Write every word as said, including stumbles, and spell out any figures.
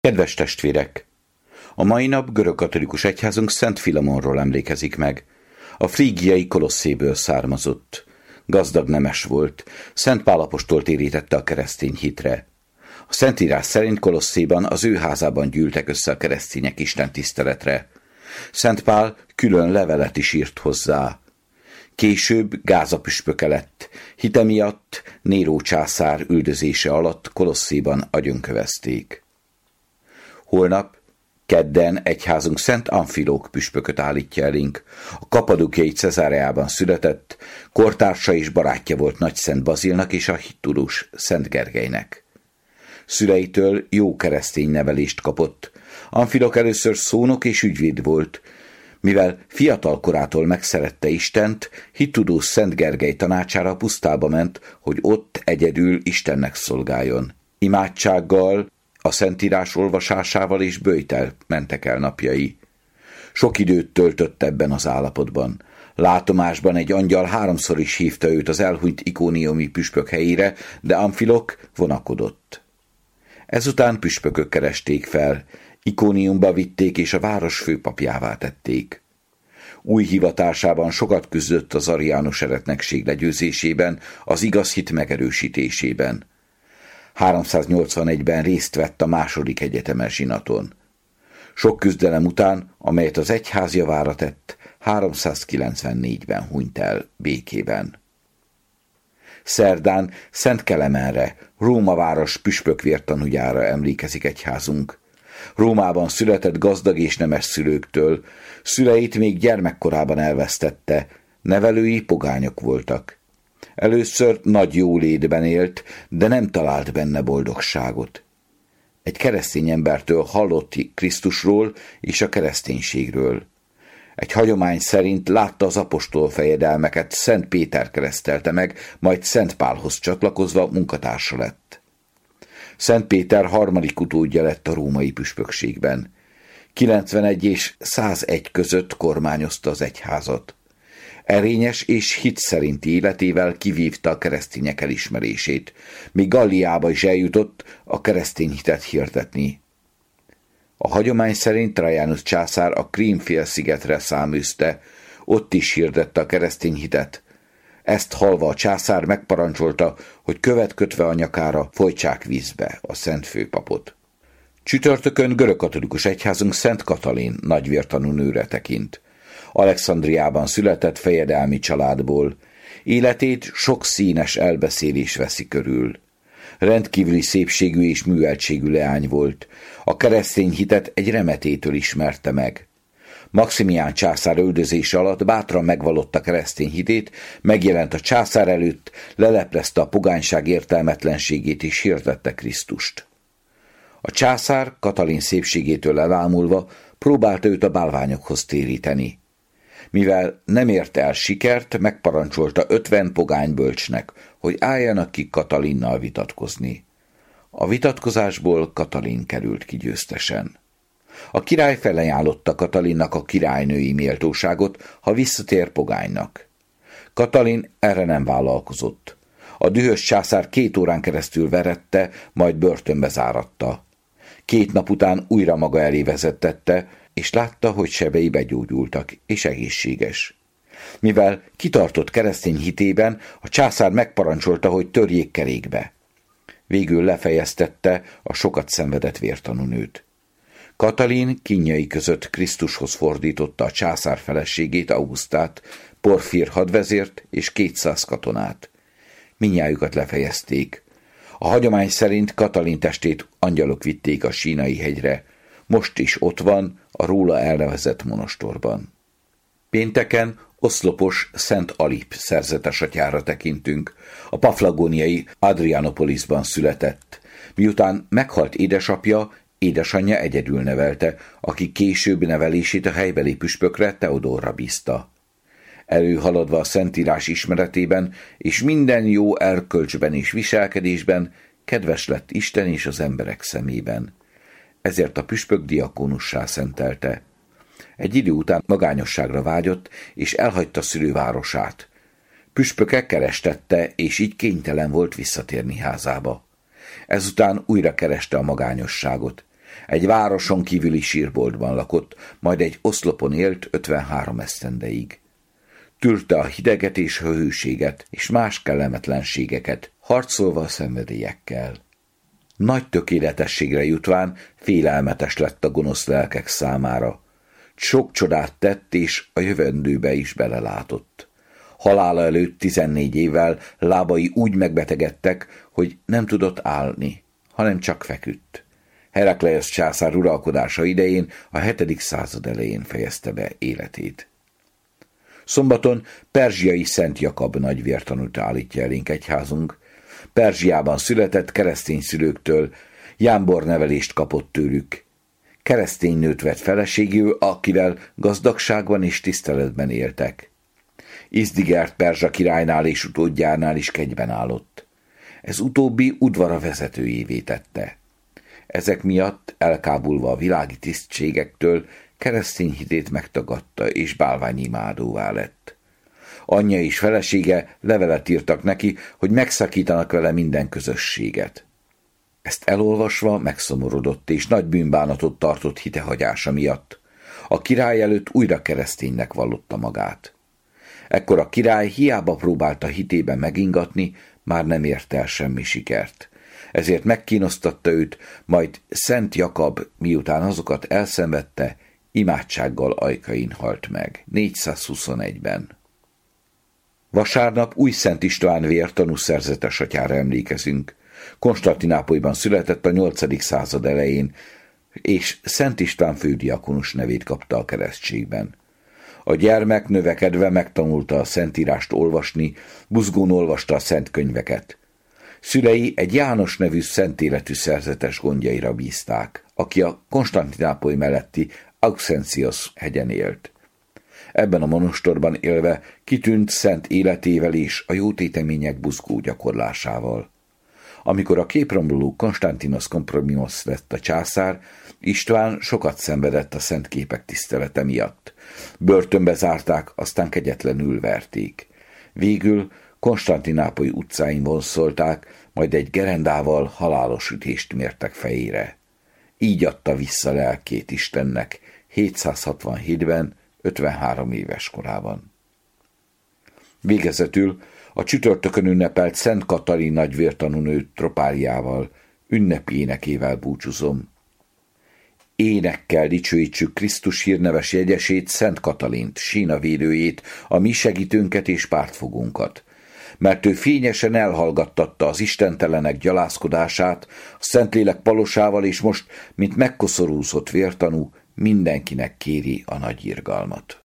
Kedves testvérek! A mai nap görögkatolikus egyházunk Szent Filemonról emlékezik meg. A frígiai Kolosszéből származott. Gazdag nemes volt, Szent Pál apostol térítette a keresztény hitre. A Szentírás szerint Kolosszéban az ő házában gyűltek össze a keresztények Isten tiszteletre. Szent Pál külön levelet is írt hozzá. Később Gáza püspöke lett, hite miatt Néró császár üldözése alatt Kolosszéban agyonkövezték. Holnap, kedden egyházunk Szent Amfilók püspököt állítja elénk. A kapadókiai Cezáreában született, kortársa és barátja volt Nagy Szent Bazilnak és a hittudós Szent Gergelynek. Szüleitől jó keresztény nevelést kapott. Amfilók először szónok és ügyvéd volt. Mivel fiatal korától megszerette Istent, hittudós Szent Gergely tanácsára a pusztába ment, hogy ott egyedül Istennek szolgáljon. Imádsággal, a Szentírás olvasásával és böjtel mentek el napjai. Sok időt töltött ebben az állapotban. Látomásban egy angyal háromszor is hívta őt az elhunyt ikóniumi püspök helyére, de Amfilok vonakodott. Ezután püspökök keresték fel, Ikóniumba vitték és a város főpapjává tették. Új hivatásában sokat küzdött az ariánus eretnekség legyőzésében, az igaz hit megerősítésében. háromszáznyolcvanegyben részt vett a második egyetemes zsinaton. Sok küzdelem után, amelyet az egyház javára tett, háromszázkilencvennégyben hunyt el békében. Szerdán Szent Kelemenre, Róma város püspökvértanújára emlékezik egyházunk. Rómában született gazdag és nemes szülőktől, szüleit még gyermekkorában elvesztette, nevelői pogányok voltak. Először nagy jólétben élt, de nem talált benne boldogságot. Egy keresztény embertől hallott Krisztusról és a kereszténységről. Egy hagyomány szerint látta az apostol fejedelmeket, Szent Péter keresztelte meg, majd Szent Pálhoz csatlakozva munkatársa lett. Szent Péter harmadik utódja lett a római püspökségben. kilencvenegy és százegy között kormányozta az egyházat. Erényes és hit szerinti életével kivívta a keresztények elismerését, míg Galliába is eljutott a keresztény hitet hirdetni. A hagyomány szerint Trajanus császár a Krím-félszigetre száműzte, ott is hirdette a keresztény hitet. Ezt hallva a császár megparancsolta, hogy követ kötve a nyakára folytsák vízbe a szent főpapot. Csütörtökön görögkatolikus egyházunk Szent Katalin nagyvértanú nőre tekint. Alexandriában született fejedelmi családból. Életét sok színes elbeszélés veszi körül. Rendkívüli szépségű és műveltségű leány volt. A keresztény hitet egy remetétől ismerte meg. Maximián császár üldözése alatt bátran megvallotta keresztény hitét, megjelent a császár előtt, leleplezte a pogányság értelmetlenségét és hirdette Krisztust. A császár Katalin szépségétől elámulva próbálta őt a bálványokhoz téríteni. Mivel nem ért el sikert, megparancsolta ötven pogány bölcsnek, hogy álljanak ki Katalinnal vitatkozni. A vitatkozásból Katalin került ki győztesen. A király felajánlotta Katalinnak a királynői méltóságot, ha visszatér pogánynak. Katalin erre nem vállalkozott. A dühös császár két órán keresztül verette, majd börtönbe záratta. Két nap után újra maga elé vezettette, és látta, hogy sebei begyógyultak, és egészséges. Mivel kitartott keresztény hitében, a császár megparancsolta, hogy törjék kerékbe. Végül lefejeztette a sokat szenvedett vértanúnőt. Katalin kínjai között Krisztushoz fordította a császár feleségét, Augustát, Porfír hadvezért és kétszáz katonát. Mindnyájukat lefejezték. A hagyomány szerint Katalin testét angyalok vitték a Sínai hegyre, most is ott van a róla elnevezett monostorban. Pénteken oszlopos Szent Alip szerzetesatyára tekintünk. A paflagóniai Adrianopolisban született. Miután meghalt édesapja, édesanyja egyedül nevelte, aki később nevelését a helybeli püspökre, Teodorra bízta. Előhaladva a Szentírás ismeretében és minden jó erkölcsben és viselkedésben kedves lett Isten és az emberek szemében. Ezért a püspök diakónussá szentelte. Egy idő után magányosságra vágyott, és elhagyta szülővárosát. Püspöke kerestette, és így kénytelen volt visszatérni házába. Ezután újra kereste a magányosságot. Egy városon kívüli sírboltban lakott, majd egy oszlopon élt ötvenhárom esztendeig. Tűrte a hideget és a hőséget, és más kellemetlenségeket, harcolva a szenvedélyekkel. Nagy tökéletességre jutván félelmetes lett a gonosz lelkek számára. Sok csodát tett, és a jövendőbe is belelátott. Halála előtt tizennégy évvel lábai úgy megbetegedtek, hogy nem tudott állni, hanem csak feküdt. Herakleiosz császár uralkodása idején a hetedik század elején fejezte be életét. Szombaton perzsiai Szent Jakab nagyvértanút állítja elénk egyházunk. Perzsiában született, keresztény szülőktől, jámbor nevelést kapott tőlük. Keresztény nőt vett feleségül, akivel gazdagságban és tiszteletben éltek. Izdigert perzsa királynál és utódjánál is kegyben állott. Ez utóbbi udvara vezetőjévé tette. Ezek miatt, elkábulva a világi tisztségektől, keresztény hitét megtagadta és bálványimádóvá lett. Anyja és felesége levelet írtak neki, hogy megszakítanak vele minden közösséget. Ezt elolvasva megszomorodott és nagy bűnbánatot tartott hitehagyása miatt. A király előtt újra kereszténynek vallotta magát. Ekkor a király hiába próbálta hitében megingatni, már nem ért el semmi sikert. Ezért megkínosztatta őt, majd Szent Jakab, miután azokat elszenvedte, imádsággal ajkain halt meg, négyszázhuszonegyben. Vasárnap Új Szent István vértanú szerzetes atyára emlékezünk. Konstantinápolyban született a nyolcadik század elején, és Szent István fődiakonus nevét kapta a keresztségben. A gyermek növekedve megtanulta a szentírást olvasni, buzgón olvasta a szent könyveket. Szülei egy János nevű szentéletű szerzetes gondjaira bízták, aki a Konstantinápoly melletti Auxentiosz hegyen élt. Ebben a monostorban élve kitűnt szent életével és a jó tétemények buzgó gyakorlásával. Amikor a képromló Konstantinos Kompromimosz lett a császár, István sokat szenvedett a szent képek tisztelete miatt. Börtönbe zárták, aztán kegyetlenül verték. Végül Konstantinápoly utcáin vonszolták, majd egy gerendával halálos ütést mértek fejére. Így adta vissza lelkét Istennek hétszázhatvanhétben, ötvenhárom éves korában. Végezetül a csütörtökön ünnepelt Szent Katalin nagyvértanúnő tropáliával, ünnepi énekével búcsúzom. Énekkel dicsőítsük Krisztus hírneves jegyesét, Szent Katalint, sínavédőjét, a mi segítőnket és pártfogónkat, mert ő fényesen elhallgattatta az istentelenek gyalázkodását, a Szentlélek palosával, és most, mint megkoszorúzott vértanú, mindenkinek kéri a nagy irgalmat.